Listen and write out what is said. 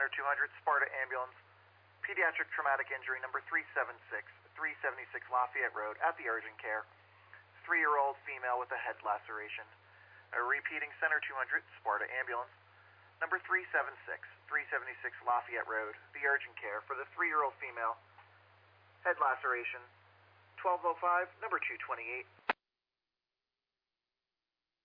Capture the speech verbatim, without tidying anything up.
Center two hundred, Sparta Ambulance. Pediatric traumatic injury number three seven six, three seventy-six Lafayette Road at the urgent care. Three-year-old female with a head laceration. A repeating Center two hundred, Sparta Ambulance. Number three seven six, three seventy-six Lafayette Road, the urgent care for the three-year-old female. Head laceration. twelve oh five, number two twenty-eight.